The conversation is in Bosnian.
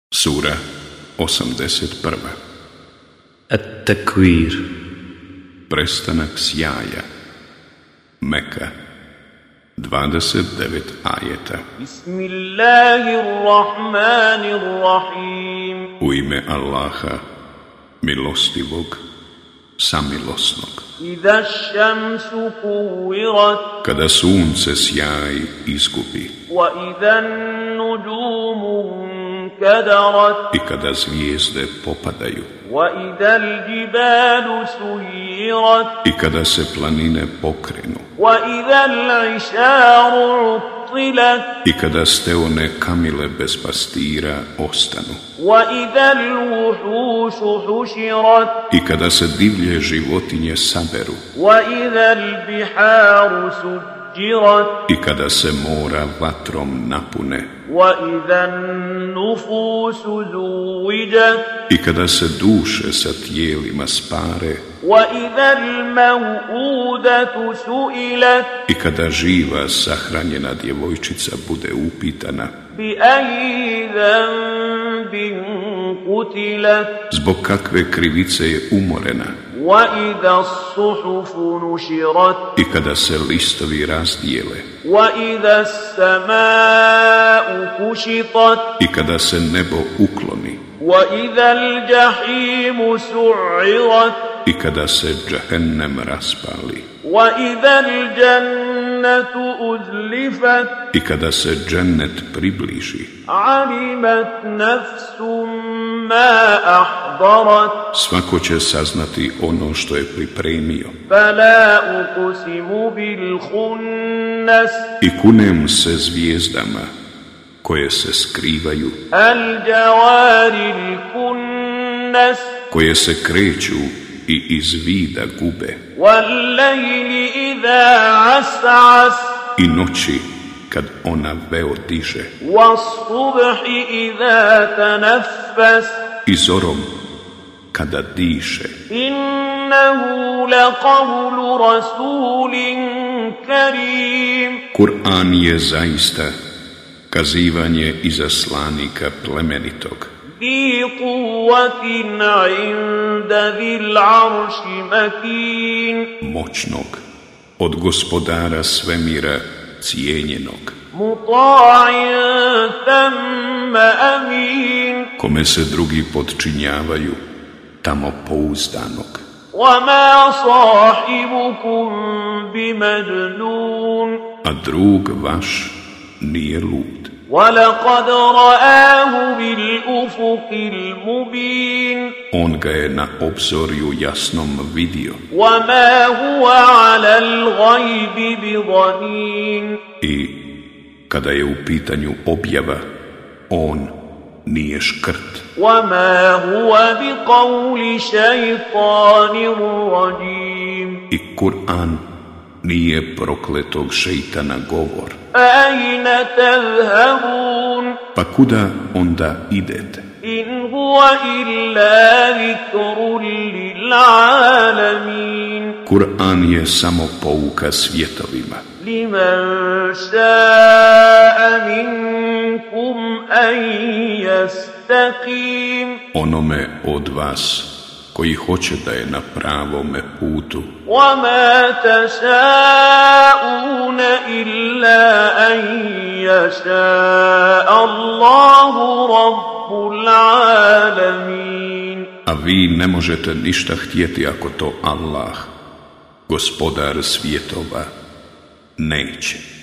Sura 81. At-Takwir. Prestanak sjaja. Meka. 29 ajeta. Bismillahirrahmanirrahim. U ime Allaha, milostivog, samilosnog. Iza šamsu kuvirat. Kada sunce sjaj izgubi. Wa iza nuđumu kadarat. I kada zvijezde popadaju. Wa iza l'đibalu sujirat. I kada se planine pokrenu. Wa iza l'isharu uttilat. I kada steone kamile bez pastira ostanu. Wa iza l'vuhušu huširat. I kada se divlje životinje saberu. Wa iza l'biharu sujjirat. I kada se mora vatrom napune. Wa iza n'nufusu zuwijat. I kada se duše sa tijelima spare. Wa iza l'maw'udatu su'ilat. I kada živa sahranjena djevojčica bude upitana. Bi ayyi dhanbin qutilat. Zbog kakve krivice je umorena. Wa iza as-suhufu nushirat. I kada se listovi razdijele. Wa iza as-sama'u kushitat. I kada se nebo ukloni. Wa iza al-jahimu su'irat. I kada se džahennem raspali. Wa iza al-jannatu uzlifat. I kada se džennet približi. Alimat nafsum ma ahdarat. Svako će saznati ono što je pripremio. Fala uqsimu bil khunnas. I kunem se zvijezdama koje se skrivaju, Al jawaril kunnas. koje se kreću i iz vida gube, Wal layli idha as'as. i noći kad ona veo diže, Was subhi idha tanaffas. i zorom kada diše. Innahu laqawlu rasulin karim. Kur'an je zaista kazivanje izaslanika plemenitog, ذي قوة عند ذي العرش مكين. moćnog, od gospodara svemira cijenjenog, مطاع ثم أمين. kome se drugi podčinjavaju, tamo pouzdanog. وما صاحبكم بمجنون. A drug vaš nije lud. ولقد رآه بالأفق المبين. On ga je na obzorju jasnom vidio. وما هو على الغيب بضنين. I kada je u pitanju objava, on nije škrt. وما هو بقول شيطان رجيم. I Kur'an nije prokletog šeitana govor. أين تذهبون. Pa kuda onda idete? إن هو إلا ذكر للعالمين. Kur'an je samo pouka svjetovima. لمن شاء منكم أن يستقيم. Onome od vas koji hoće da je na pravome putu. وما تشاءون إلا أن يشاء الله رب العالمين. A vi ne možete ništa htjeti ako to Allah, gospodar svjetova, neće.